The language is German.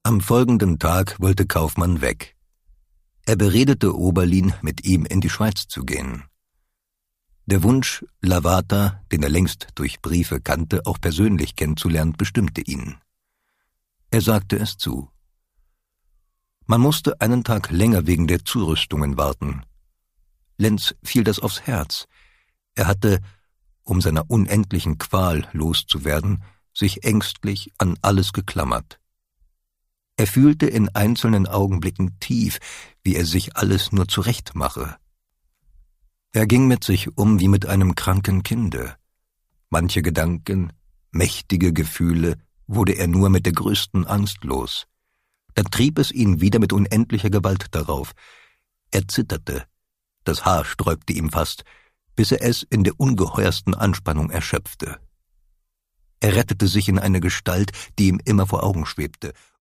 Am folgenden Tag wollte Kaufmann weg. Er beredete Oberlin, mit ihm in die Schweiz zu gehen. Der Wunsch, Lavater, den er längst durch Briefe kannte, auch persönlich kennenzulernen, bestimmte ihn. Er sagte es zu. Man musste einen Tag länger wegen der Zurüstungen warten. Lenz fiel das aufs Herz. Er hatte, um seiner unendlichen Qual loszuwerden, sich ängstlich an alles geklammert. Er fühlte in einzelnen Augenblicken tief, wie er sich alles nur zurechtmache. Er ging mit sich um wie mit einem kranken Kinde. Manche Gedanken, mächtige Gefühle, wurde er nur mit der größten Angst los. Dann trieb es ihn wieder mit unendlicher Gewalt darauf. Er zitterte, das Haar sträubte ihm fast, bis er es in der ungeheuersten Anspannung erschöpfte. Er rettete sich in eine Gestalt, die ihm immer vor Augen schwebte,